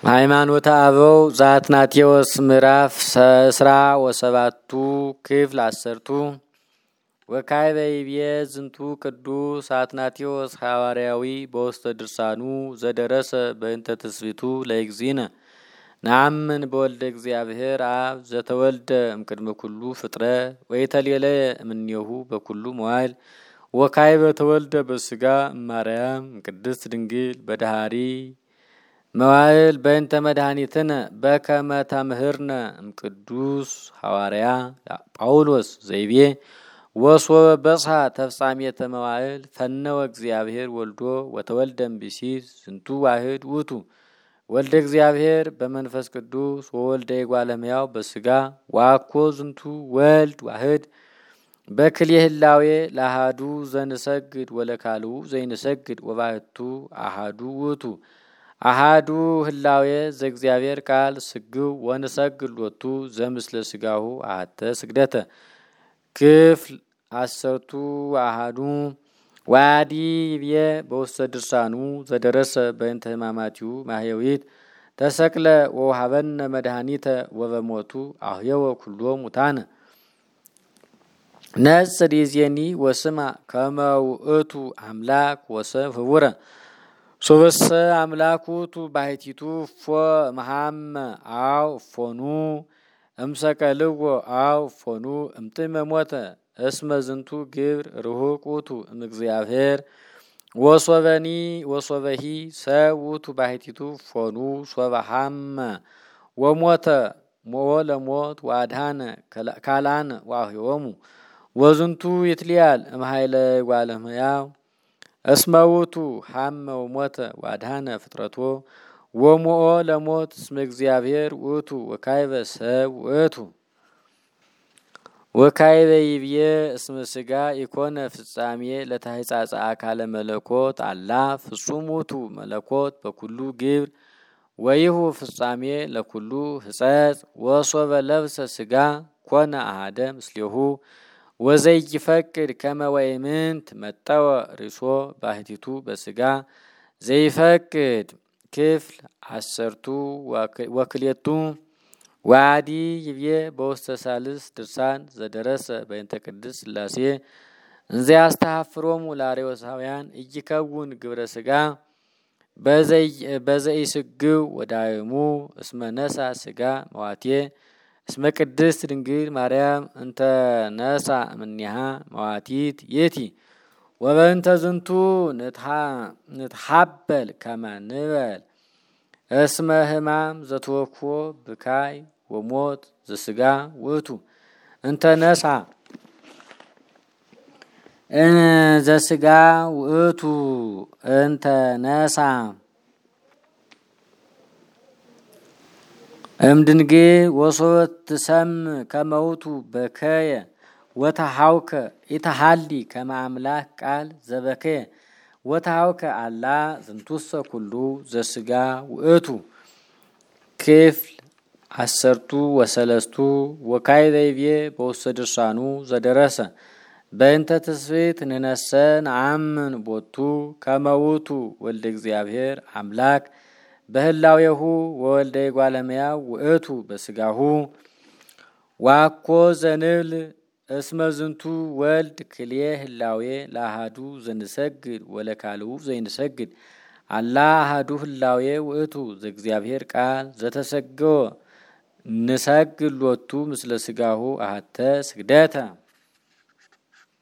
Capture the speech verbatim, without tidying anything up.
ሃይማኖተ አበው ዘአትናቴዎስ ምዕራፍ ስራ ወሰባቱ ክፍል አሰርቱ ወካዕበ ይቤ ዝንቱ ቅዱስ አትናቴዎስ ሐዋርያዊ በውስተ ድርሳኑ ዘደረሰ በእንተ ትስብእቱ ለእግዚእነ ነአምን በወልደ እግዚአብሔር አብ ዘተወልደ እምቅድመ ኩሉ ፍጥረት ወይተሌለ እምኔሁ በኩሉ መዋዕል ወካዕበ ተወልደ በሥጋ እማርያም ቅድስት ድንግል በዳህሪ መዋዕል በእንተ መድኃኒትነ በከመ ተምህርነ እምቅዱስ ሐዋርያ ጳውሎስ ዘይቤ ወሶበ በጽሐ ተፍጻሜተ መዋዕል ፈነወ እግዚአብሔር ወልዶ ወተወልደ እምብእሲት ዝንቱ ዋሕድ ውእቱ ወልደ እግዚአብሔር በመንፈስ ቅዱስ ወወልደ እጓለ እመሕያው በሥጋ ዋኮ ዝንቱ ወልድ ዋሕድ በክልኤ ህላዌ ለአሐዱ ዘንሰግድ ወለካልኡ ዘይንሰግድ ወባሕቱ አሐዱ ውእቱ አሐዱ ህላዌ ዘእግዚአብሔር ቃል ስግው ወንሰግድ ሎቱ ዘምስለ ሥጋሁ አሐተ ስግደተ ክፍል አሰርቱ አሐዱ ዋዲ ይቤ በውስተ ድርሳኑ ዘደረሰ በእንተ ሕማማቲሁ ማህየዊት ተሰቅለ ወወሀበነ መድኃኒተ ወበሞቱ አህየወ ኩሎ ሙታነ ነጽር ይዜኒ ወስማ ከመ ውእቱ አምላክ ወሰብ ህቡረ ሶበሰ አምላክ ውእቱ ባሕቲቱ ፎ መሐመ አው ፎኑ እምሰቀልዎ አው ፎኑ እምጥመ ሞተ እስመ ዝንቱ ግብር ርሁቅ ውእቱ እምእግዚአብሔር ወሶበኒ ወሶበሂ ሰብ ውእቱ ባሕቲቱ ፎኑ ሶበ ሐመ ወሞተ ሞኦ ለሞት ወአድኀነ ካልአነ ወአህዮሙ ወዝንቱ ይትሊአል እምኃይለ እጓለ እመሕያው እስመ ውእቱ ሐመ ወሞተ ወአድኀነ ፍጥረቶ ወሞኦ ለሞት እስመ እግዚአብሔር ውእቱ ወካዕበ ሰብ ውእቱ ወካዕበ ይብዬ እስመ ሥጋ ኢኮነ ፍጻሜ ለተሕጻጸ አካለ መለኮት አላ ፍጹም ውእቱ መለኮት በኩሉ ግብር ወይሁ ፍጻሜ ለኩሉ ሕጸጽ ወሶበ ለብሰ ሥጋ ኮነ አሐደ ምስሌሁ ወዘይፈቅድ ከመ ወይምንት መጠወ ርእሶ ባሕቲቱ በሥጋ ዘይፈቅድ ክፍል አሰርቱ ወክልኤቱ ዋዲ ይብዬ በውስተ ሳልስ ድርሳን ዘደረሰ በእንተ ቅድስት ሥላሴ እንዘ ያስተሐፍሮሙ ለአርዮሳውያን ኢይከውን ግብረ ሥጋ በዘኢስግው ወዳይሙ እስመ ነሣ ሥጋ መዋቴ እስመ ቅድስት ድንግል ማርያም እንተ ነሣ እምኔሃ መዋቲት ይእቲ ወበእንተ ዝንቱ ንትሐበል ከመ ንበል እስመ ሕማም ዘተወክፎ ብካይ ወሞት ዘሥጋ ውእቱ እንተ ነሣ ዘሥጋ ውእቱ እንተ ነሣ እምድንግል ወሶበ ትሰምዕ ከመ ውእቱ በከየ ወተሐውከ ኢተሐሊ ከመ አምላክ ቃል ዘበከየ ወተሐውከ አላ ዝንቱሰ ኩሉ ዘሥጋ ውእቱ ክፍል አሰርቱ ወሰለስቱ ወካዕበ ይቤ በውስተ ድርሳኑ ዘደረሰ በእንተ ትስብእት ንነሰ ነአምን ቦቱ ከመ ውእቱ ወልደ እግዚአብሔር አምላክ በህላዌሁ ወወልደ እጓለ እመሕያው ውእቱ በሥጋሁ ዋኮ ዘንብል እስመ ዝንቱ ወልድ ክልኤ ህላዌ ለአሐዱ ዘንሰግድ ወለካልኡ ዘይንሰግድ አላ አሐዱ ህላዌ ውእቱ ዘእግዚአብሔር ቃል ዘተሰገወ ንሰግድ ሎቱ ምስለ ሥጋሁ አሐተ ስግደተ